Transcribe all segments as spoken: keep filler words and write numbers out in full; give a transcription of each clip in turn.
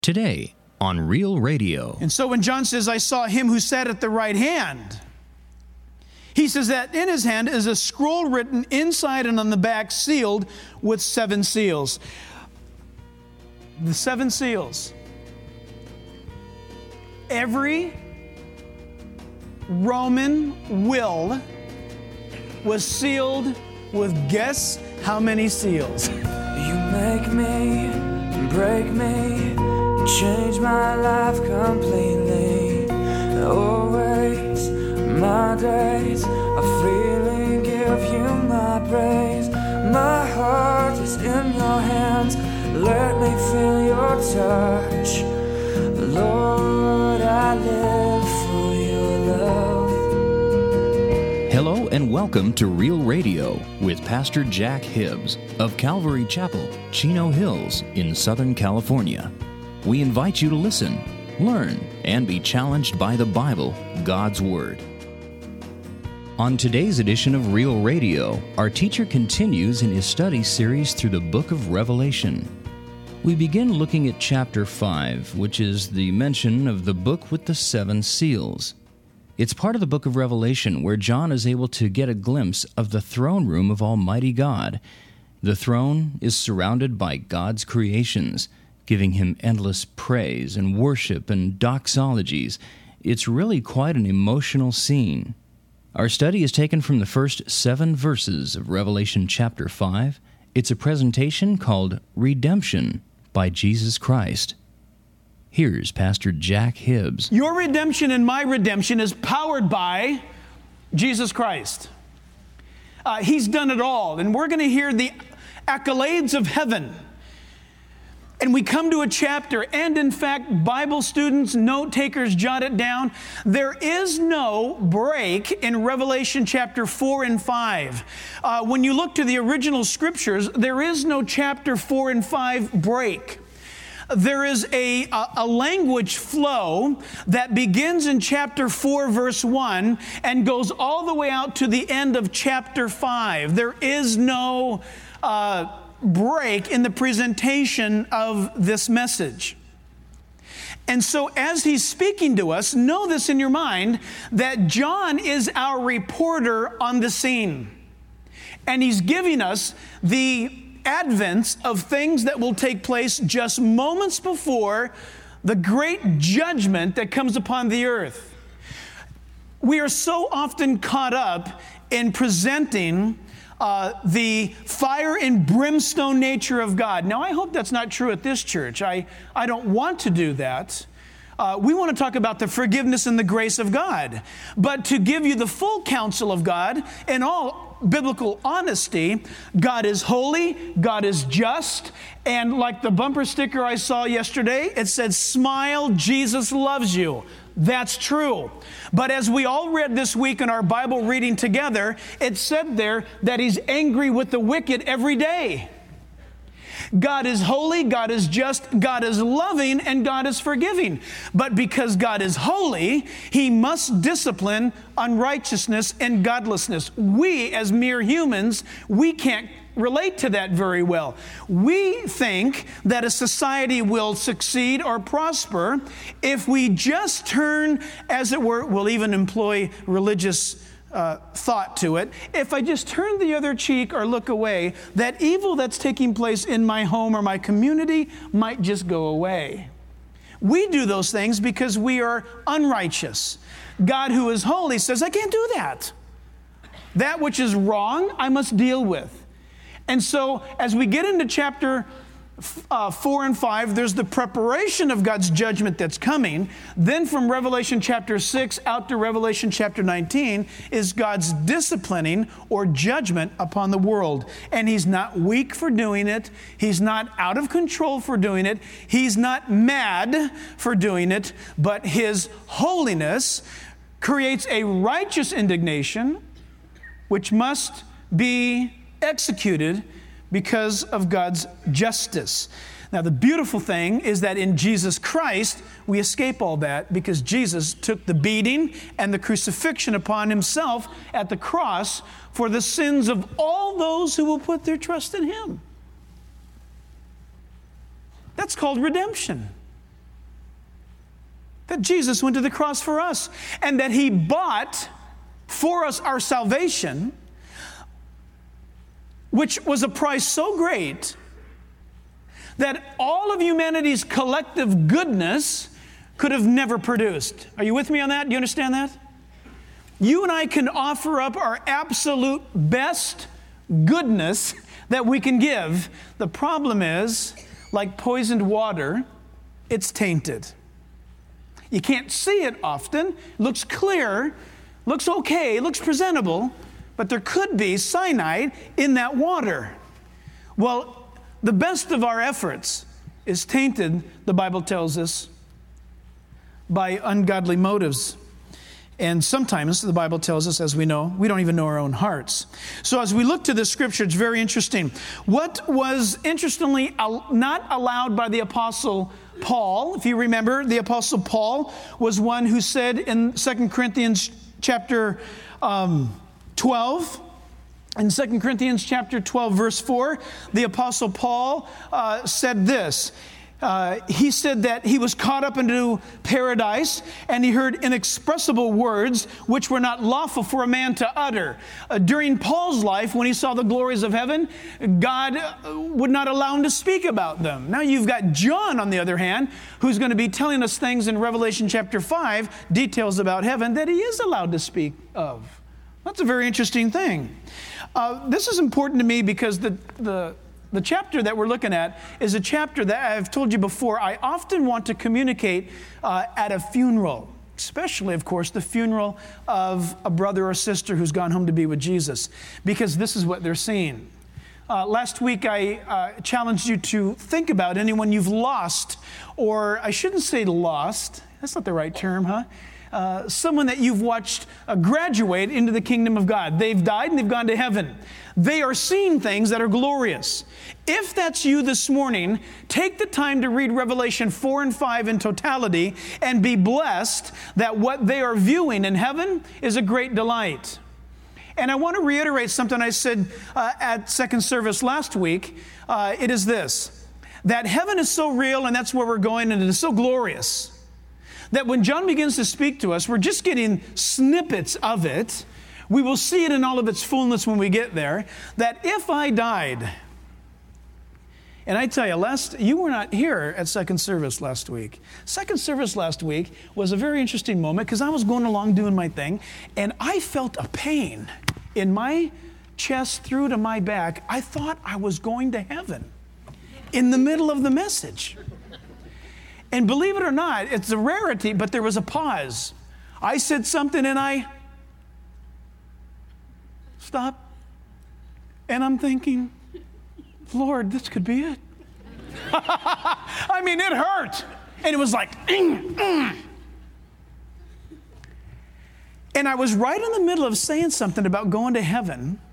Today on Real Radio. And so when John says, I saw him who sat at the right hand, he says that in his hand is a scroll written inside and on the back, sealed with seven seals. The seven seals. Every Roman will was sealed with guess how many seals? You make me, break me, change my life completely. Always my days of freely give you my praise. My heart is in your hands. Let me feel your touch. Lord, I live for your love. Hello and welcome to Real Radio with Pastor Jack Hibbs of Calvary Chapel, Chino Hills in Southern California. We invite you to listen, learn, and be challenged by the Bible, God's Word. On today's edition of Real Radio, our teacher continues in his study series through the book of Revelation. We begin looking at chapter five, which is the mention of the book with the seven seals. It's part of the book of Revelation where John is able to get a glimpse of the throne room of Almighty God. The throne is surrounded by God's creations, giving him endless praise and worship and doxologies. It's really quite an emotional scene. Our study is taken from the first seven verses of Revelation chapter five. It's a presentation called Redemption by Jesus Christ. Here's Pastor Jack Hibbs. Your redemption and my redemption is powered by Jesus Christ. Uh, he's done it all, and we're going to hear the accolades of heaven. And we come to a chapter, and in fact, Bible students, note takers, jot it down. There is no break in Revelation chapter four and five. Uh, when you look to the original scriptures, there is no chapter four and five break. There is a, a, a language flow that begins in chapter four, verse one, and goes all the way out to the end of chapter five. There is no uh, break in the presentation of this message. And so as he's speaking to us, know this in your mind, that John is our reporter on the scene. And he's giving us the advents of things that will take place just moments before the great judgment that comes upon the earth. We are so often caught up in presenting Uh, the fire and brimstone nature of God. Now, I hope that's not true at this church. I, I don't want to do that. Uh, we want to talk about the forgiveness and the grace of God. But to give you the full counsel of God in all biblical honesty, God is holy, God is just, and like the bumper sticker I saw yesterday, it said, "Smile, Jesus loves you." That's true. But as we all read this week in our Bible reading together, it said there that He's angry with the wicked every day. God is holy, God is just, God is loving, and God is forgiving. But because God is holy, He must discipline unrighteousness and godlessness. We, as mere humans, we can't relate to that very well. We think that a society will succeed or prosper if we just turn, as it were, we'll even employ religious uh, thought to it, if I just turn the other cheek or look away, that evil that's taking place in my home or my community might just go away. We do those things because we are unrighteous. God, who is holy, says, I can't do that. That which is wrong, I must deal with. And so, as we get into chapter uh, four and five, there's the preparation of God's judgment that's coming. Then from Revelation chapter six out to Revelation chapter nineteen is God's disciplining or judgment upon the world. And He's not weak for doing it. He's not out of control for doing it. He's not mad for doing it. But His holiness creates a righteous indignation which must be executed because of God's justice. Now, the beautiful thing is that in Jesus Christ, we escape all that because Jesus took the beating and the crucifixion upon Himself at the cross for the sins of all those who will put their trust in Him. That's called redemption. that Jesus went to the cross for us, and that he bought for us our salvation, which was a price so great that all of humanity's collective goodness could have never produced. Are you with me on that? Do you understand that? You and I can offer up our absolute best goodness that we can give. The problem is, like poisoned water, it's tainted. You can't see it often. It looks clear, looks okay, looks presentable, but there could be cyanide in that water. Well, the best of our efforts is tainted, the Bible tells us, by ungodly motives. And sometimes, the Bible tells us, as we know, we don't even know our own hearts. So as we look to this scripture, it's very interesting. What was interestingly not allowed by the Apostle Paul, if you remember, the Apostle Paul was one who said in Second Corinthians chapter um, twelve, in Second Corinthians chapter twelve, verse four, the Apostle Paul uh, said this. Uh, he said that he was caught up into paradise and he heard inexpressible words which were not lawful for a man to utter. Uh, during Paul's life, when he saw the glories of heaven, God uh, would not allow him to speak about them. Now you've got John, on the other hand, who's going to be telling us things in Revelation chapter five, details about heaven that he is allowed to speak of. That's a very interesting thing. Uh, this is important to me because the the The chapter that we're looking at is a chapter that I've told you before I often want to communicate uh, at a funeral, especially, of course, the funeral of a brother or sister who's gone home to be with Jesus, because this is what they're seeing. Uh, last week, I uh, challenged you to think about anyone you've lost, or I shouldn't say lost. That's not the right term, huh? Uh, someone that you've watched uh, graduate into the kingdom of God. They've died and they've gone to heaven. They are seeing things that are glorious. If that's you this morning, take the time to read Revelation four and five in totality and be blessed that what they are viewing in heaven is a great delight. And I want to reiterate something I said uh, at second service last week. Uh, it is this, that heaven is so real, and that's where we're going, and it is so glorious, that when John begins to speak to us, we're just getting snippets of it. We will see it in all of its fullness when we get there. That if I died, and I tell you, last you were not here at second service last week. Second service last week was a very interesting moment because I was going along doing my thing, and I felt a pain in my chest through to my back. I thought I was going to heaven in the middle of the message. And believe it or not, it's a rarity, but there was a pause. I said something and I stopped. And I'm thinking, Lord, this could be it. I mean, it hurt. And it was like, mm, mm. And I was right in the middle of saying something about going to heaven.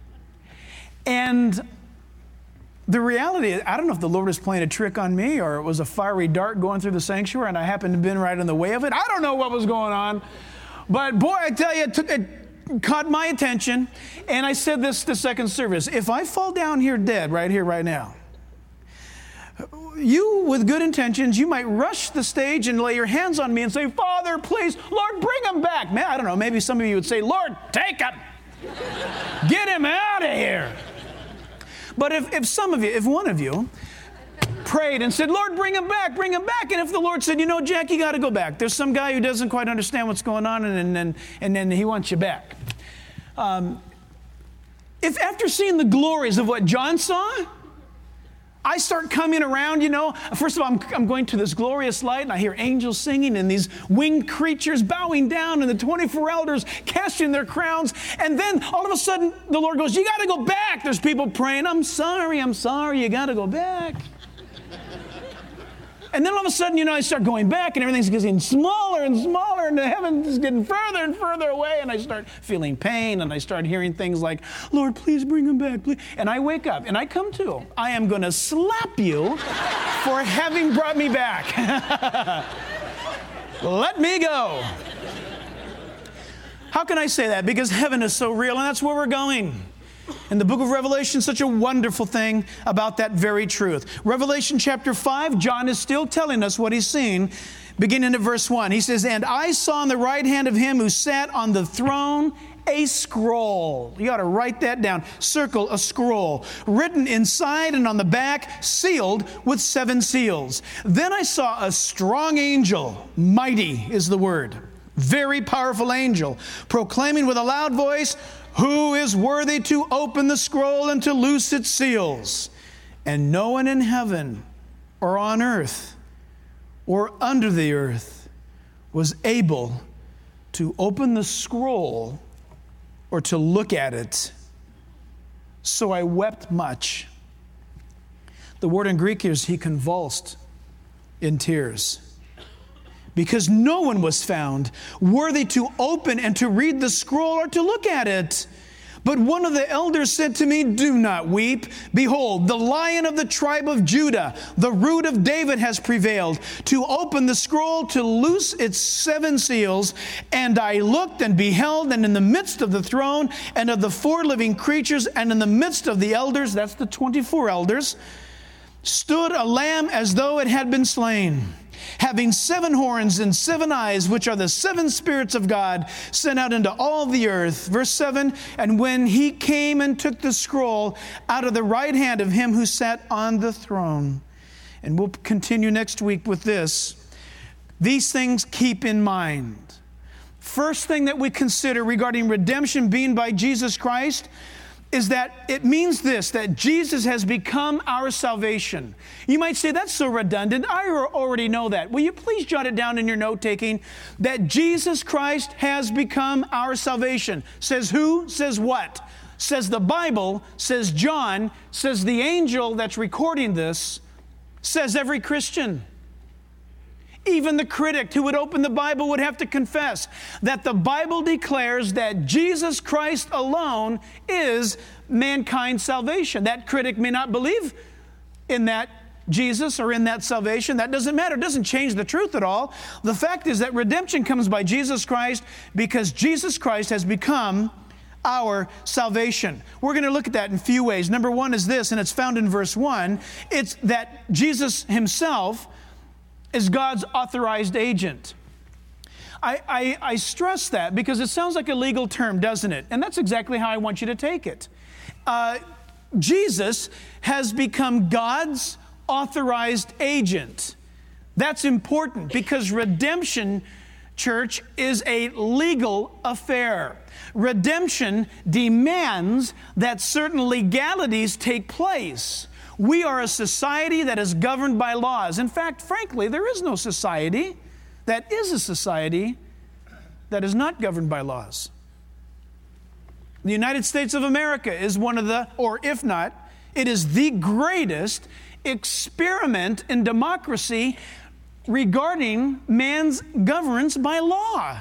And the reality is, I don't know if the Lord was playing a trick on me or it was a fiery dart going through the sanctuary and I happened to have been right in the way of it. I don't know what was going on. But boy, I tell you, it, took, it caught my attention. And I said this to second service. If I fall down here dead right here, right now, you with good intentions, you might rush the stage and lay your hands on me and say, Father, please, Lord, bring him back. Man, I don't know, maybe some of you would say, Lord, take him. Get him out of here. But if, if some of you, if one of you prayed and said, Lord, bring him back, bring him back. And if the Lord said, you know, Jack, you got to go back. There's some guy who doesn't quite understand what's going on and then and then he wants you back. Um, if after seeing the glories of what John saw, I start coming around, you know, first of all, I'm, I'm going to this glorious light and I hear angels singing and these winged creatures bowing down and the twenty-four elders casting their crowns. And then all of a sudden the Lord goes, you got to go back. There's people praying, I'm sorry, I'm sorry, you got to go back. And then all of a sudden, you know, I start going back and everything's getting smaller and smaller and the heavens is getting further and further away. And I start feeling pain and I start hearing things like, Lord, please bring him back, please. And I wake up and I come to, I am going to slap you for having brought me back. Let me go. How can I say that? Because heaven is so real and that's where we're going. In the book of Revelation, such a wonderful thing about that very truth. Revelation chapter five, John is still telling us what he's seen, beginning at verse one. He says, "And I saw on the right hand of him who sat on the throne a scroll." You ought to write that down. Circle a scroll. "Written inside and on the back, sealed with seven seals. Then I saw a strong angel," mighty is the word, very powerful angel, "proclaiming with a loud voice, 'Who is worthy to open the scroll and to loose its seals?' And no one in heaven or on earth or under the earth was able to open the scroll or to look at it. So I wept much." The word in Greek is he convulsed in tears, because no one was found worthy to open and to read the scroll or to look at it. But one of the elders said to me, "Do not weep. Behold, the Lion of the tribe of Judah, the Root of David, has prevailed to open the scroll, to loose its seven seals." And I looked and beheld, and in the midst of the throne and of the four living creatures and in the midst of the elders, that's the twenty-four elders, stood a lamb as though it had been slain, having seven horns and seven eyes, which are the seven spirits of God sent out into all the earth. Verse seven, "And when he came and took the scroll out of the right hand of him who sat on the throne." And we'll continue next week with this. These things keep in mind. First thing that we consider regarding redemption being by Jesus Christ is that it means this, that Jesus has become our salvation. You might say, that's so redundant. I already know that. Will you please jot it down in your note-taking? That Jesus Christ has become our salvation. Says who? Says what? Says the Bible, says John, says the angel that's recording this, says every Christian. Even the critic who would open the Bible would have to confess that the Bible declares that Jesus Christ alone is mankind's salvation. That critic may not believe in that Jesus or in that salvation. That doesn't matter. It doesn't change the truth at all. The fact is that redemption comes by Jesus Christ because Jesus Christ has become our salvation. We're going to look at that in a few ways. Number one is this, and it's found in verse one. It's that Jesus himself is God's authorized agent. I, I, I stress that because it sounds like a legal term, doesn't it? And that's exactly how I want you to take it. Uh, Jesus has become God's authorized agent. That's important because redemption, church, is a legal affair. Redemption demands that certain legalities take place. We are a society that is governed by laws. In fact, frankly, there is no society that is a society that is not governed by laws. The United States of America is one of the, or if not, it is the greatest experiment in democracy regarding man's governance by law.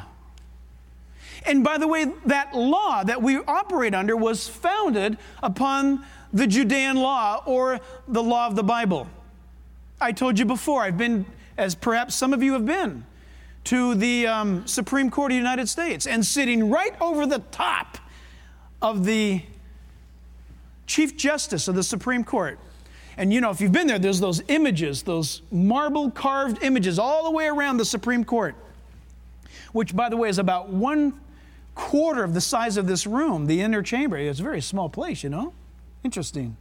And by the way, that law that we operate under was founded upon the Judean law or the law of the Bible. I told you before, I've been, as perhaps some of you have been, to the um, Supreme Court of the United States, and sitting right over the top of the Chief Justice of the Supreme Court. And you know, if you've been there, there's those images, those marble carved images all the way around the Supreme Court, which, by the way, is about one quarter of the size of this room, the inner chamber. It's a very small place, you know. Interesting.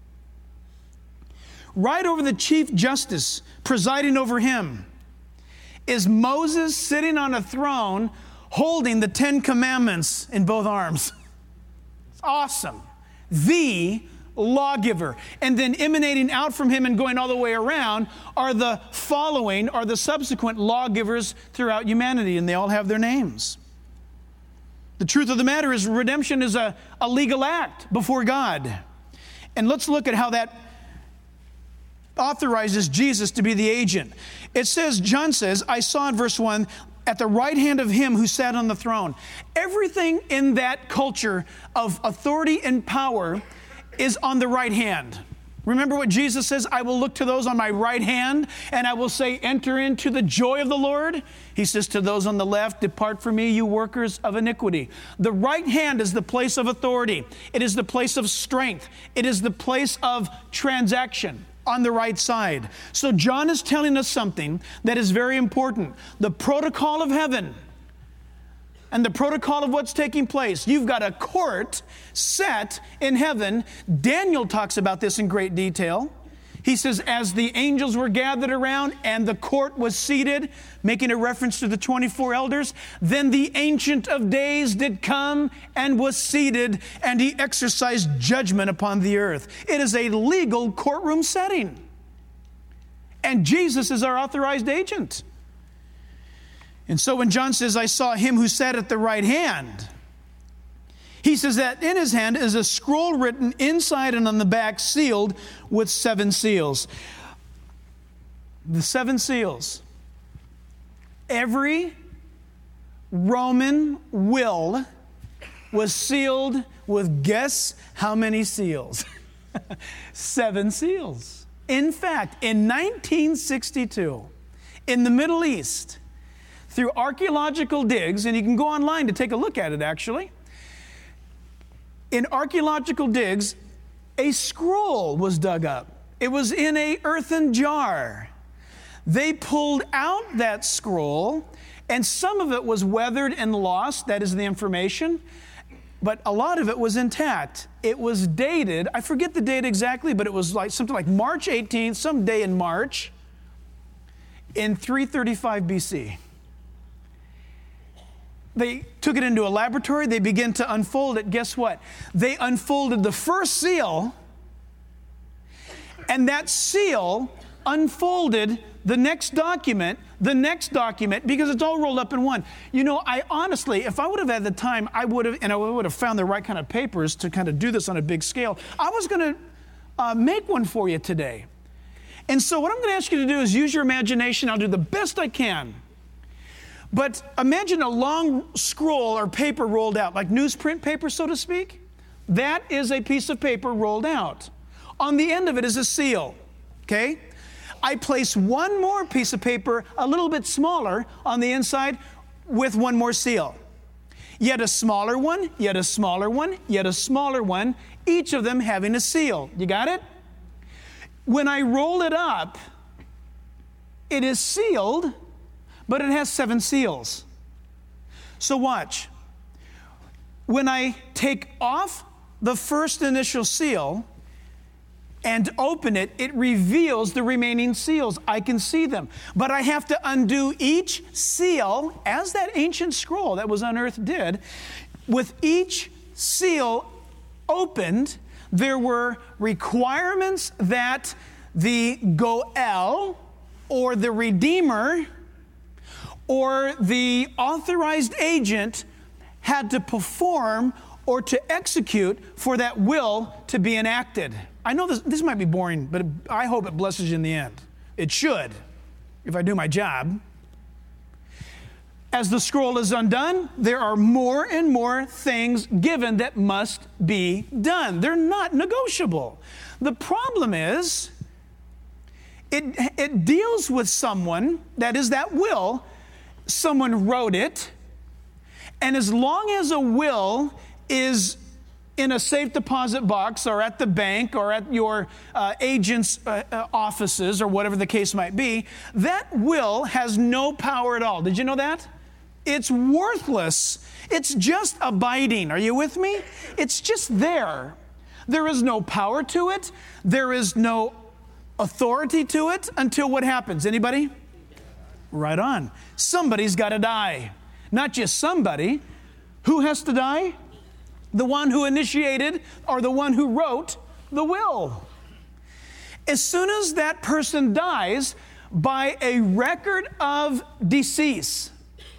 Right over the Chief Justice, presiding over him, is Moses sitting on a throne holding the Ten Commandments in both arms. It's awesome. The lawgiver. And then emanating out from him and going all the way around are the following, are the subsequent lawgivers throughout humanity, and they all have their names. The truth of the matter is redemption is a, a legal act before God. And let's look at how that authorizes Jesus to be the agent. It says, John says, I saw in verse one, at the right hand of him who sat on the throne. Everything in that culture of authority and power is on the right hand. Remember what Jesus says, I will look to those on my right hand, and I will say, enter into the joy of the Lord. He says to those on the left, depart from me, you workers of iniquity. The right hand is the place of authority. It is the place of strength. It is the place of transaction on the right side. So John is telling us something that is very important. The protocol of heaven and the protocol of what's taking place. You've got a court set in heaven. Daniel talks about this in great detail. He says, as the angels were gathered around and the court was seated, making a reference to the twenty-four elders, then the Ancient of Days did come and was seated, and he exercised judgment upon the earth. It is a legal courtroom setting. And Jesus is our authorized agent. And so when John says, I saw him who sat at the right hand, he says that in his hand is a scroll written inside and on the back, sealed with seven seals. The seven seals. Every Roman will was sealed with, guess how many seals? Seven seals. In fact, in nineteen sixty-two, in the Middle East, through archaeological digs, and you can go online to take a look at it actually, in archaeological digs, a scroll was dug up. It was in an earthen jar. They pulled out that scroll, and some of it was weathered and lost, that is the information, but a lot of it was intact. It was dated, I forget the date exactly, but it was like something like March eighteenth, some day in March, in three thirty-five B C. They took it into a laboratory. They began to unfold it. Guess what? They unfolded the first seal, and that seal unfolded the next document, the next document, because it's all rolled up in one. You know, I honestly, if I would have had the time, I would have, and I would have found the right kind of papers to kind of do this on a big scale. I was going to uh, make one for you today. And so what I'm going to ask you to do is use your imagination. I'll do the best I can. But imagine a long scroll or paper rolled out, like newsprint paper, so to speak. That is a piece of paper rolled out. On the end of it is a seal, okay? I place one more piece of paper, a little bit smaller, on the inside with one more seal. Yet a smaller one, yet a smaller one, yet a smaller one, each of them having a seal. You got it? When I roll it up, it is sealed, but it has seven seals. So watch. When I take off the first initial seal and open it, it reveals the remaining seals. I can see them. But I have to undo each seal, as that ancient scroll that was unearthed did. With each seal opened, there were requirements that the Goel, or the Redeemer, or the authorized agent had to perform or to execute for that will to be enacted. I know this, this might be boring, but I hope it blesses you in the end. It should, if I do my job. As the scroll is undone, there are more and more things given that must be done. They're not negotiable. The problem is, it, it deals with someone, that is that will. Someone wrote it, and as long as a will is in a safe deposit box or at the bank or at your uh, agent's uh, uh, offices or whatever the case might be, that will has no power at all. Did you know that? It's worthless. It's just abiding. Are you with me? It's just there. There is no power to it. There is no authority to it until what happens? Anybody? Right on. Somebody's got to die. Not just somebody. Who has to die? The one who initiated or the one who wrote the will. As soon as that person dies, by a record of decease,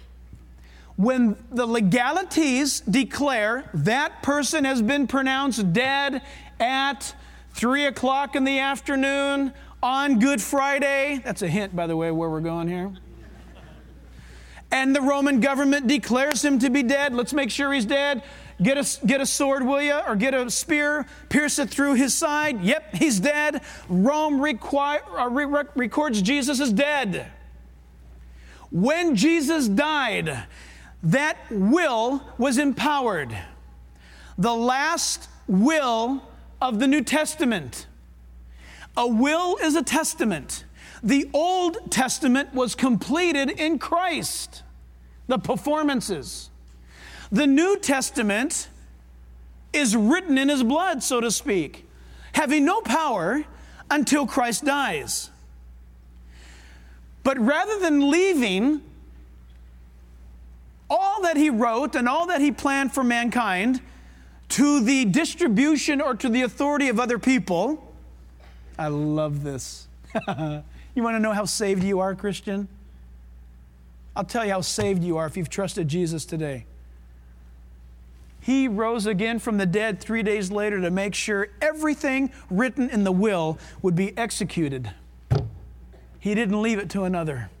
when the legalities declare that person has been pronounced dead at three o'clock in the afternoon on Good Friday. That's a hint, by the way, where we're going here. And the Roman government declares him to be dead. Let's make sure he's dead. Get a, get a sword, will you? Or get a spear, pierce it through his side. Yep, he's dead. Rome require, uh, re- records Jesus is dead. When Jesus died, that will was empowered. The last will of the New Testament. A will is a testament. The Old Testament was completed in Christ. The performances. The New Testament is written in his blood, so to speak, having no power until Christ dies. But rather than leaving all that he wrote and all that he planned for mankind to the distribution or to the authority of other people, I love this. You want to know how saved you are, Christian? I'll tell you how saved you are if you've trusted Jesus today. He rose again from the dead three days later to make sure everything written in the will would be executed. He didn't leave it to another.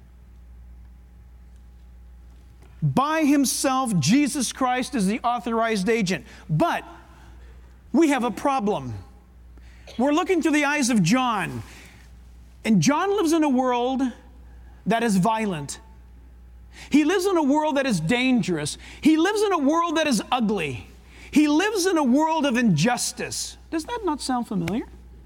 By himself, Jesus Christ is the authorized agent. But we have a problem. We're looking through the eyes of John. And John lives in a world that is violent. He lives in a world that is dangerous. He lives in a world that is ugly. He lives in a world of injustice. Does that not sound familiar?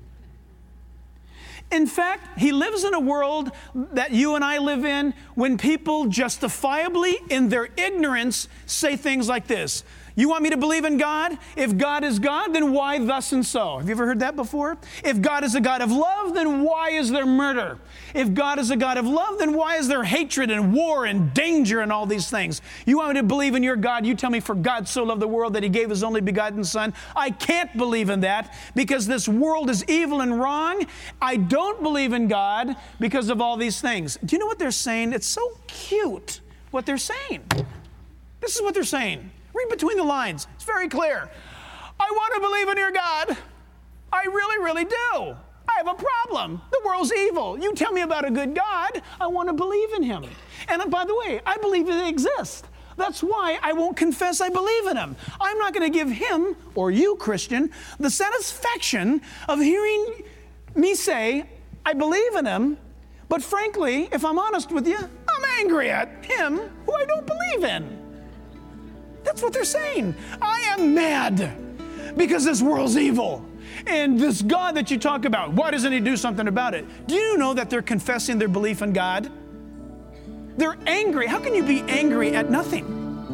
In fact, he lives in a world that you and I live in when people justifiably, in their ignorance, say things like this. You want me to believe in God? If God is God, then why thus and so? Have you ever heard that before? If God is a God of love, then why is there murder? If God is a God of love, then why is there hatred and war and danger and all these things? You want me to believe in your God? You tell me, for God so loved the world that he gave his only begotten Son. I can't believe in that because this world is evil and wrong. I don't believe in God because of all these things. Do you know what they're saying? It's so cute what they're saying. This is what they're saying. Read between the lines. It's very clear. I want to believe in your God. I really, really do. I have a problem. The world's evil. You tell me about a good God. I want to believe in him. And by the way, I believe they exist. That's why I won't confess I believe in him. I'm not going to give him, or you, Christian, the satisfaction of hearing me say, I believe in him, but frankly, if I'm honest with you, I'm angry at him who I don't believe in. That's what they're saying. I am mad because this world's evil. And this God that you talk about, why doesn't he do something about it? Do you know that they're confessing their belief in God? They're angry. How can you be angry at nothing?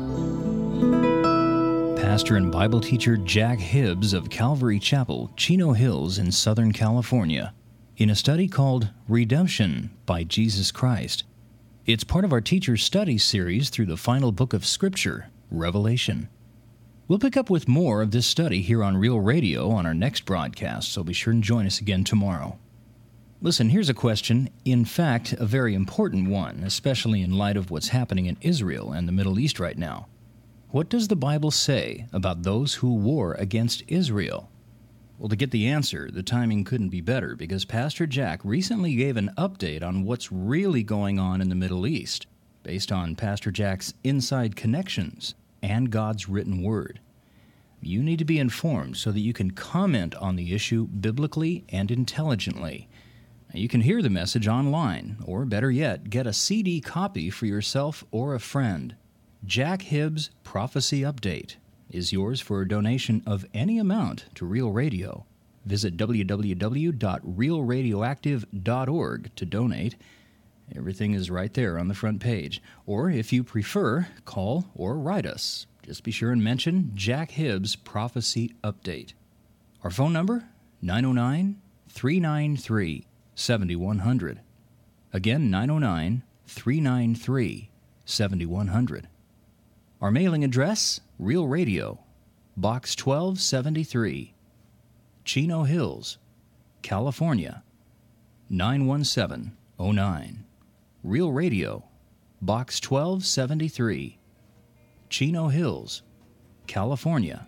Pastor and Bible teacher Jack Hibbs of Calvary Chapel, Chino Hills in Southern California, in a study called Redemption by Jesus Christ. It's part of our Teacher Study series through the final book of Scripture, Revelation. We'll pick up with more of this study here on Real Radio on our next broadcast, so be sure and join us again tomorrow. Listen, here's a question, in fact, a very important one, especially in light of what's happening in Israel and the Middle East right now. What does the Bible say about those who war against Israel? Well, to get the answer, the timing couldn't be better because Pastor Jack recently gave an update on what's really going on in the Middle East, based on Pastor Jack's inside connections and God's written word. You need to be informed so that you can comment on the issue biblically and intelligently. You can hear the message online, or better yet, get a C D copy for yourself or a friend. Jack Hibbs' Prophecy Update is yours for a donation of any amount to Real Radio. Visit w w w dot real radioactive dot org to donate. Everything is right there on the front page. Or if you prefer, call or write us. Just be sure and mention Jack Hibbs' Prophecy Update. Our phone number, nine oh nine, three nine three, seven one zero zero. Again, nine oh nine, three nine three, seven one zero zero. Our mailing address, Real Radio, Box twelve seventy-three, Chino Hills, California, nine one seven oh nine. Real Radio, Box twelve seventy-three, Chino Hills, California,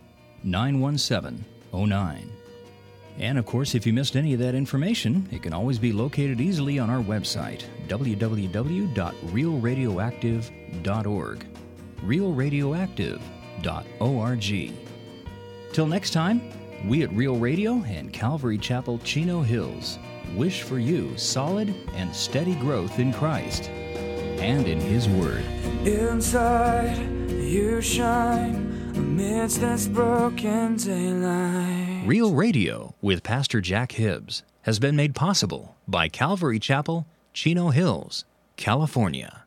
nine one seven oh nine. And of course, if you missed any of that information, it can always be located easily on our website, w w w dot real radioactive dot org. real radioactive dot org. Till next time, we at Real Radio and Calvary Chapel, Chino Hills wish for you solid and steady growth in Christ and in His Word. Inside you shine amidst this broken daylight. Real Radio with Pastor Jack Hibbs has been made possible by Calvary Chapel, Chino Hills, California.